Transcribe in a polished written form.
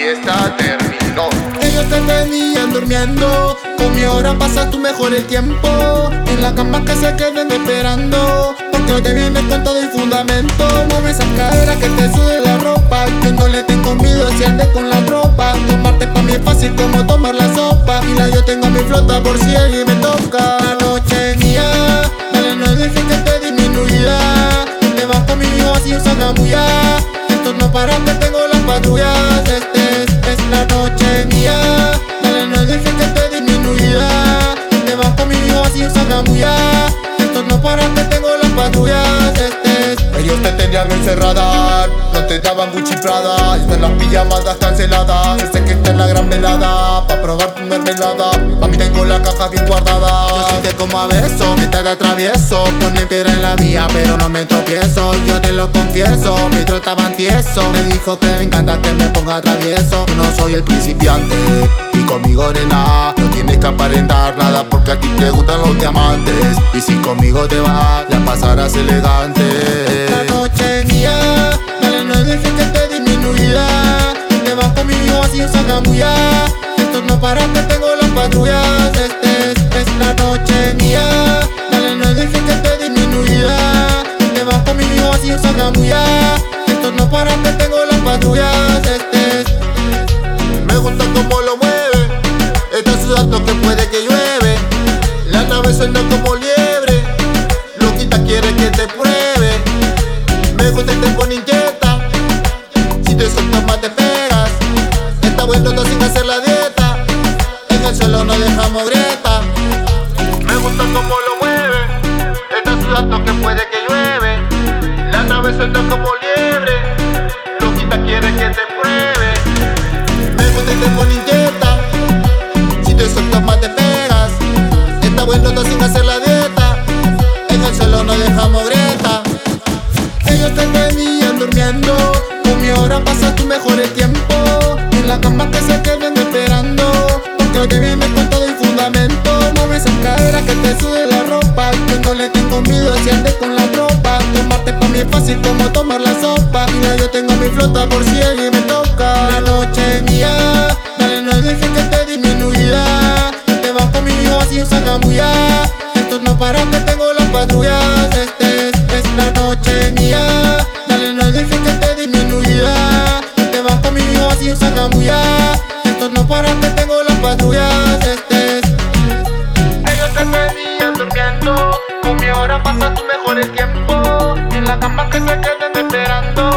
fiesta terminó. Ellos te venían durmiendo, con mi hora pasas tu mejor el tiempo. En la cama que se queden esperando, porque hoy te vienes con todo el fundamento. Mueve esa cadera que te sude la ropa. Yo no le tengo miedo si andes con la tropa. Tomarte pa' mí es fácil como tomar la sopa. Y la yo tengo mi flota por si alguien me toca. La noche es mía, dale, no dejes que te disminuya. Te vas conmigo así usa camulla. Esto no para que tengo las patrullas. Es la noche mía, dale, no dejes que te disminuya. Te vas conmigo así usa camulla. Esto no para que tengo las patrullas. Ellos te tenían encerrada, no te daban Gucci Prada. Están las pijamadas canceladas. Yo sé que está en la gran velada, pa' probar tu mermelada. A mí tengo la caja bien guardada. Yo sé que como a beso, me te atravieso. Ponen piedra en la vía, pero no me tropiezo. Yo te lo confieso, mi tro estaba tieso. Me dijo que me encanta que me ponga travieso. Yo no soy el principiante, y conmigo nena no tienes que aparentar nada, porque a ti te gustan los diamantes. Y si conmigo te vas, la pasarás elegante. La noche es mía, dale, no dejes que te disminuya. Te vas conmigo así usa camulla. Esto no para que tengo las patrullas. Es la noche mía, dale, no dejes que te disminuya. Te vas conmigo así usa camulla. Esto no para que tengo las patrullas. Me gusta como lo mueve, está sudando que puede que llueve. La nave suena como liebre, loquita quiere que te pruebe. Me gusta y te pone inquieta, si te sueltas más te pegas. Está bueno todo sin hacer la dieta, en el suelo no dejamos grieta. Me gusta como lo mueve, está sudando que puede que llueve. La nave suelta como liebre, loquita quiere que te pruebe. Me gusta y te pone inquieta, si te sueltas más te pegas. Está bueno todo sin hacer la dieta, en el suelo no dejamos grieta. Ellos te venían durmiendo, con mi hora pasas tu mejor el tiempo. En la cama que se queden esperando, porque hoy te vienes con todo el fundamento. Mueve esa cadera que te sude la ropa. Yo no le tengo miedo si andes con la tropa. Tomarte pa' mí es fácil como tomar la sopa. Mira, yo tengo mi flota por si alguien me toca. La noche es mía, dale, no dejes que te disminuya. Te vas conmigo así usa camulla. Esto no para que tengo las patrullas. Es la noche mía, dale, no dejes que te disminuya. Te vas conmigo así usa camulla. Esto no para que tengo las patrullas. Ellos te venían durmiendo, con mi hora pasa tu mejor el tiempo. En la cama que se queden esperando,